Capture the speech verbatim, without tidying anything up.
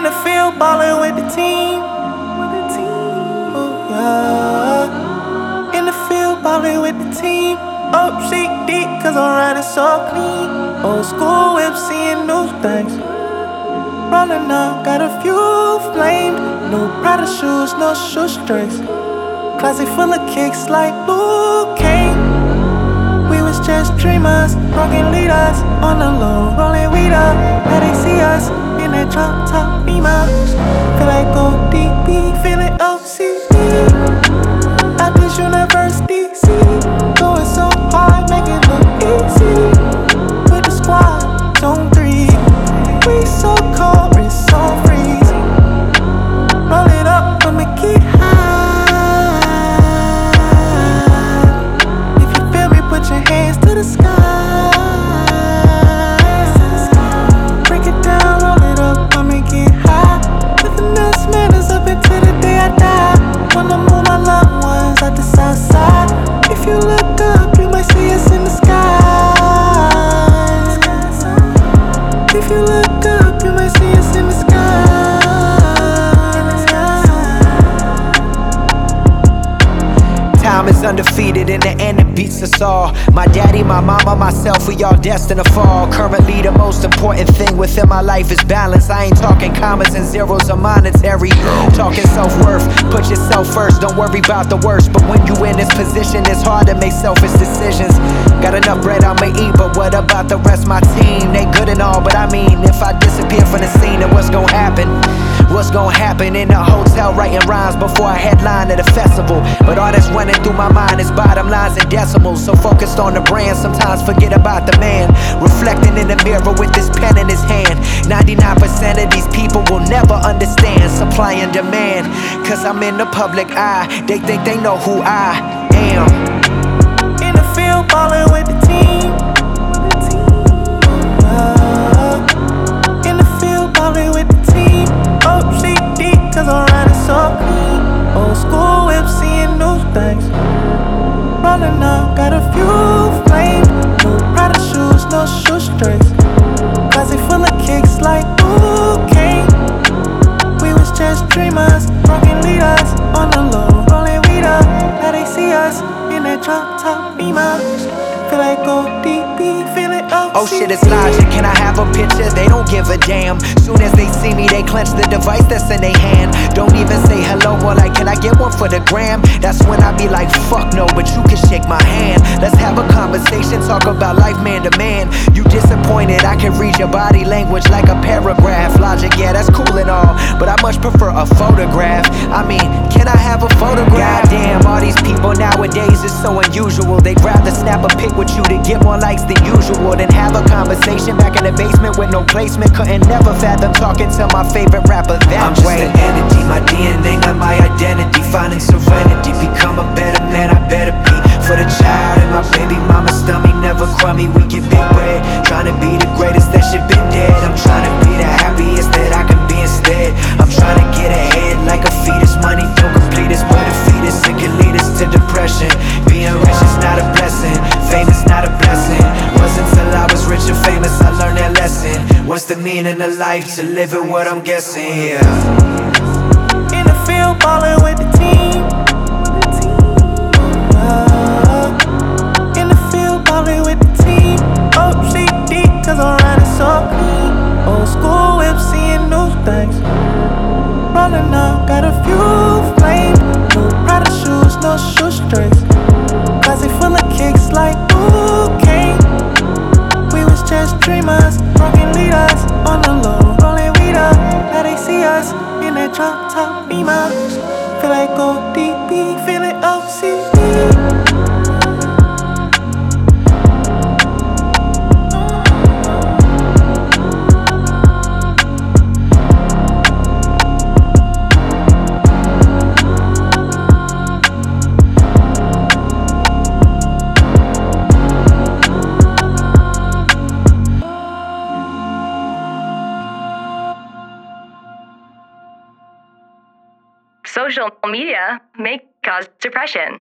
the field, ballin' with the team. Oh, yeah. In the field, ballin' with the team. Oh, shit deep, cause I'm riding so clean. Old school whip, seeing new things. Rollin' up, got a few flamed. New Prada shoes, no shoestrings. Closet full of kicks like Luke Kane. We was just dreamers, rockin' leaders. On the low, rollin' weed up. Now they see us in that drop top beamer. Feel like O D B, feelin' O C D. At this university, going so hard, make it look easy. With the squad, zone three. We so cold, wrist so freeze. Roll it up, I'ma get high. If you feel me, put your hands to the sky. Break it down, roll it up, I'ma get high. Living this man is up until the day I die. Wanna move my loved ones out the south side. If you look up, you might see us in the sky. If you look up, you might see us in the sky. Time is undefeated in the end it beats us all. My daddy, my mama, myself, we all destined to fall. Currently the most important thing within my life is balance. I ain't talking commas and zeros or monetary. Talking self-worth, put yourself first, don't worry about the worst. But when you in this position, it's hard to make selfish decisions. Got enough bread I'ma eat, but what about the rest of my team? They good and all, but I mean, if I disappear from the scene, then what's gonna happen? What's gonna happen in a hotel writing rhymes before I headline at a festival? But all that's running through my mind is bottom lines and decimals. So focused on the brand, sometimes forget about the man. Reflecting in the mirror with this pen in his hand. ninety-nine percent of these people will never understand supply and demand. Cause I'm in the public eye, they think they know who I am. In the field, ballin' with the team. Uh, in the field, ballin' with the team. Oh, shit deep, cause I'm riding so clean. Old school whip, seeing new things. Rollin' up, got a few flames. New Prada shoes, no shoestrings. Closet full of kicks like Luke Kane. We was just dreamers, rockin' leaders. On the low, rollin' weed up. Now they see us in that drop top beamer. Feel like O D B, feelin' O C D. Oh shit, it's logic, can I have a picture? They don't give a damn. Soon as they see me, they clench the device that's in their hand. Don't even say hello, or like, can I get one for the gram? That's when I be like, fuck no, but you can shake my hand. Let's have a conversation, talk about life man to man. You disappointed, I can read your body language like a paragraph. Logic, yeah, that's cool and all, but I much prefer a photograph. I mean, can I have a photograph? Goddamn, all these people nowadays is so unusual. They'd rather snap a pic with you to get more likes than usual than have a conversation back in the basement with no placement. Couldn't never fathom talking to my favorite rapper that I'm just way. an entity, my D N A, not my identity. Finding serenity, become a better man, I better be. For the child in my baby mama's stomach, never crummy, we get big bread. Trying to be the greatest, that shit been dead. I'm trying to be the happiest that I can be instead. I'm trying to get ahead like a fetus. Money don't complete us, but a fetus, it can lead us to depression. Being rich is not a blessing, fame is not a blessing. Wasn't till I was rich and famous I learned that lesson. What's the meaning of life? To live it, what I'm guessing, yeah. In the field, ballin' with the team. Uh, in the field, ballin' with the team. Oh, shit deep, cause I'm riding so clean. Old school whip, seeing new things. Rollin' up, got a few flames. New Prada shoes, no shoestrings. Closet full of kicks like Luke Kane. We was just dreamers, rockin' leaders. On the low, rollin' weed up. Now they see us in that drop top beamer. Feel like O D B, feelin' O C D. Social media may cause depression.